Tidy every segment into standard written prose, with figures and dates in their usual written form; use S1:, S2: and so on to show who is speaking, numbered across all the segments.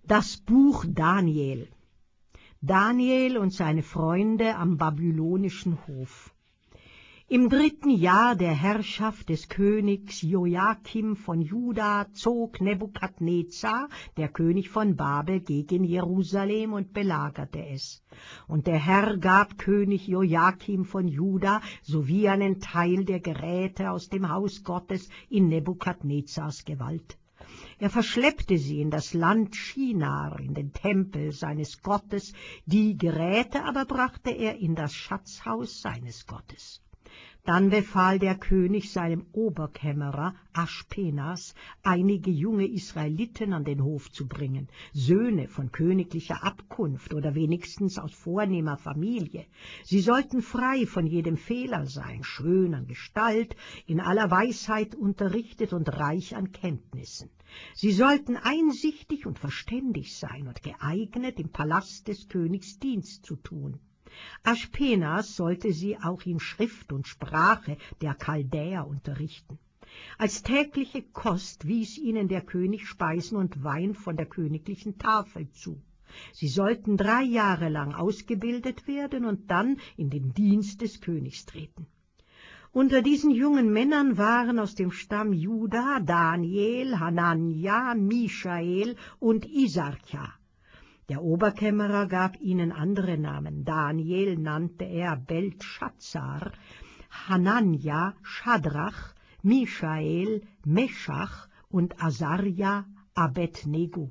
S1: Das Buch Daniel. Daniel und seine Freunde am babylonischen Hof. Im 3. Jahr der Herrschaft des Königs Joachim von Juda zog Nebukadnezar, der König von Babel, gegen Jerusalem und belagerte es. Und der Herr gab König Joachim von Juda sowie einen Teil der Geräte aus dem Haus Gottes in Nebukadnezars Gewalt. Er verschleppte sie in das Land Shinar, in den Tempel seines Gottes, die Geräte aber brachte er in das Schatzhaus seines Gottes. Dann befahl der König seinem Oberkämmerer Aschpenas, einige junge Israeliten an den Hof zu bringen, Söhne von königlicher Abkunft oder wenigstens aus vornehmer Familie. Sie sollten frei von jedem Fehler sein, schön an Gestalt, in aller Weisheit unterrichtet und reich an Kenntnissen. Sie sollten einsichtig und verständig sein und geeignet, im Palast des Königs Dienst zu tun. Aschpenas sollte sie auch in Schrift und Sprache der Chaldäer unterrichten. Als tägliche Kost wies ihnen der König Speisen und Wein von der königlichen Tafel zu. Sie sollten 3 Jahre lang ausgebildet werden und dann in den Dienst des Königs treten. Unter diesen jungen Männern waren aus dem Stamm Juda Daniel, Hanania, Mischael und Isarcha. Der Oberkämmerer gab ihnen andere Namen. Daniel nannte er Beltschazzar, Hanania Schadrach, Mischael Meschach und Asarja Abednego.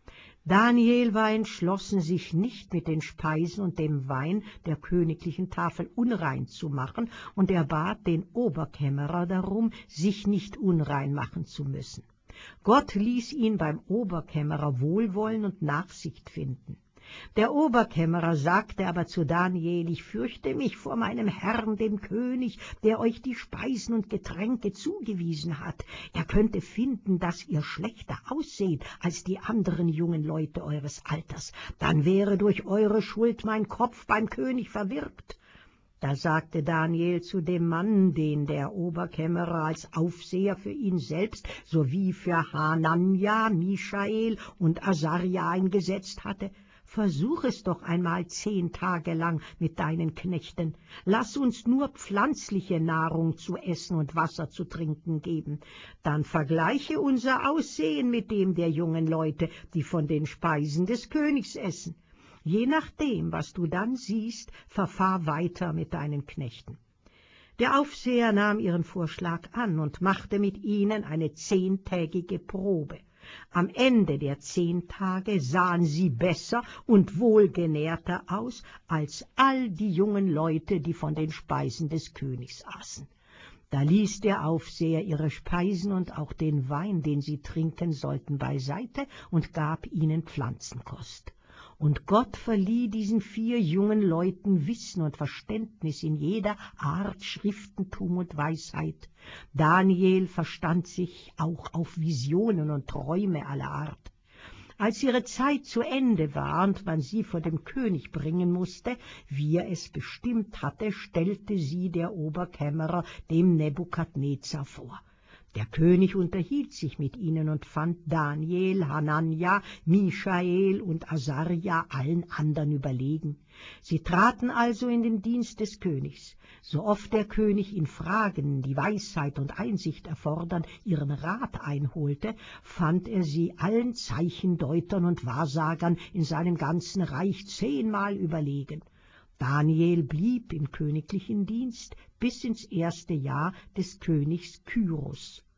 S1: Daniel war entschlossen, sich nicht mit den Speisen und dem Wein der königlichen Tafel unrein zu machen, und er bat den Oberkämmerer darum, sich nicht unrein machen zu müssen. Gott ließ ihn beim Oberkämmerer Wohlwollen und Nachsicht finden. Der Oberkämmerer sagte aber zu Daniel: Ich fürchte mich vor meinem Herrn, dem König, der euch die Speisen und Getränke zugewiesen hat. Er könnte finden, dass ihr schlechter ausseht als die anderen jungen Leute eures Alters. Dann wäre durch eure Schuld mein Kopf beim König verwirkt. Da sagte Daniel zu dem Mann, den der Oberkämmerer als Aufseher für ihn selbst sowie für Hanania, Mischael und Asarja eingesetzt hatte: Versuch es doch einmal 10 Tage lang mit deinen Knechten. Lass uns nur pflanzliche Nahrung zu essen und Wasser zu trinken geben. Dann vergleiche unser Aussehen mit dem der jungen Leute, die von den Speisen des Königs essen. Je nachdem, was du dann siehst, verfahr weiter mit deinen Knechten. Der Aufseher nahm ihren Vorschlag an und machte mit ihnen eine 10-tägige Probe. Am Ende der 10 Tage sahen sie besser und wohlgenährter aus als all die jungen Leute, die von den Speisen des Königs aßen. Da ließ der Aufseher ihre Speisen und auch den Wein, den sie trinken sollten, beiseite und gab ihnen Pflanzenkost. Und Gott verlieh diesen 4 jungen Leuten Wissen und Verständnis in jeder Art Schriftentum und Weisheit. Daniel verstand sich auch auf Visionen und Träume aller Art. Als ihre Zeit zu Ende war und man sie vor dem König bringen musste, wie er es bestimmt hatte, stellte sie der Oberkämmerer dem Nebukadnezar vor. Der König unterhielt sich mit ihnen und fand Daniel, Hanania, Mischael und Asarja allen anderen überlegen. Sie traten also in den Dienst des Königs. So oft der König in Fragen, die Weisheit und Einsicht erfordern, ihren Rat einholte, fand er sie allen Zeichendeutern und Wahrsagern in seinem ganzen Reich 10-mal überlegen. Daniel blieb im königlichen Dienst bis ins 1. Jahr des Königs Kyros.